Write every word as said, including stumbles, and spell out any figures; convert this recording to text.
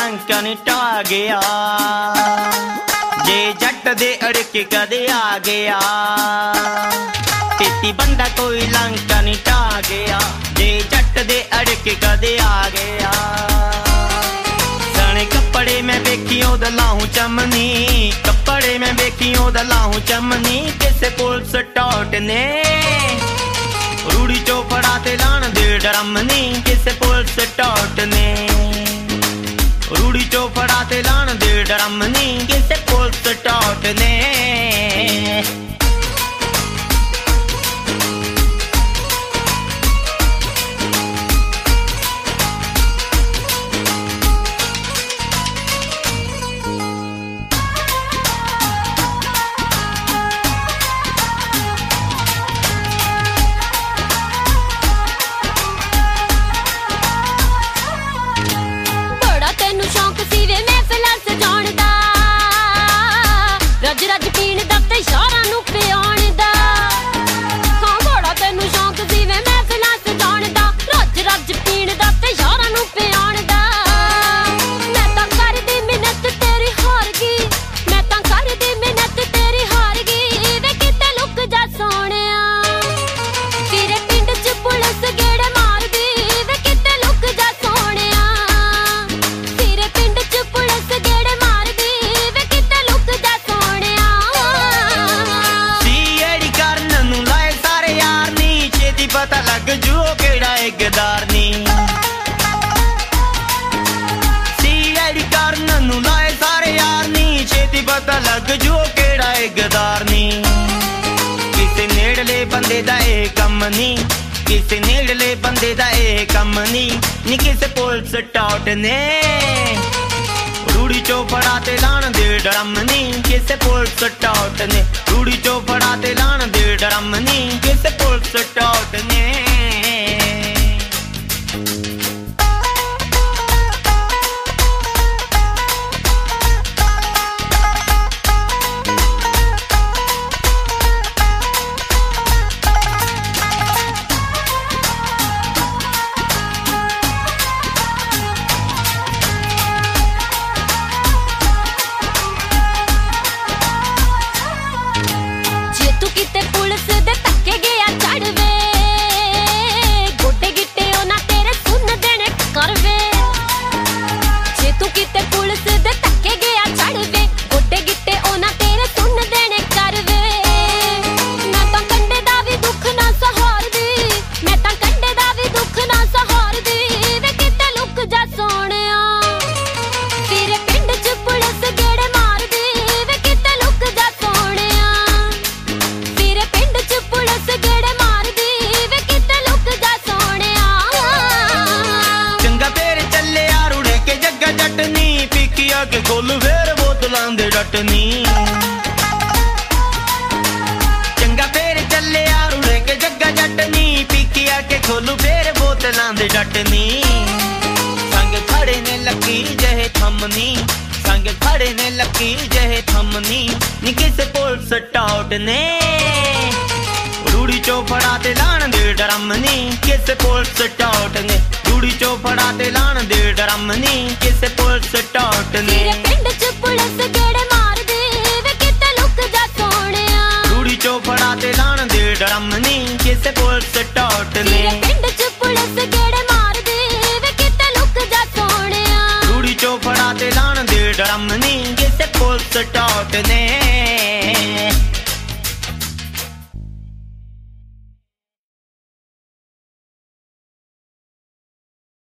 लंका नी टा गया, जे जट दे अड़के कदे आ गया। तेती बंदा कोई लंका नी टा गया, जे जट दे अड़के कदे आ गया। सने कपड़े में वेखी ओदा लाहू चमनी, कपड़े में वेखी ओदा लाहू चमनी। किसे पुलिस टॉट ने रूड़ी चौपड़ा ते लाण दे डरमनी। किसे पुलिस टॉट ने रूड़ी चौपड़ा ते लाण दे डरमनी। किसे पुलिस टॉट ने पता लग जो केड़ा गदार नी। सी आई करन नू लाए सारे यार नी, छेती पता लग जो केड़ा गदार नी। किसे नेड़ले बंदे दा ए कम नी, किसे नेड़ले बंदे दा ए कम नी। नी किसे पुलिस टॉट ने रूड़ी चौपड़ा ते लाण दे डरमनी। किसे पुलिस टॉट ने रूड़ी चौपड़ा ते लाण दे डरमनी। किसे पुलिस टॉट ने के खोल फेर बोतलां दे डटनी। चंगा फेर चले रुड़े के जग्गा जटनी, पीकिया के खोलू फेर बोतलां दे डटनी। संग खड़े ने लकी जहे थमनी, संग खड़े ने लकी जहे थमनी। नी किसे पुलिस टॉट ने रूड़ी चौपड़ा ते लाण दे डरमनी। किसे पुलिस टॉट ने रूड़ी चौपड़ा ते लाण दे डरमनी। किसे पुलिस टॉट ने पिंड च पुलिस गेड़े मार दे वे किते लुक जा सोहणिया। रूड़ी चौपड़ा ते लाण दे डरमनी। किसे पुलिस टॉट ने पिंड च पुलिस गेड़े मार दे वे किते लुक जा सोहणिया। रूड़ी चौपड़ा ते लाण दे डरमनी। किसे पुलिस टॉट ने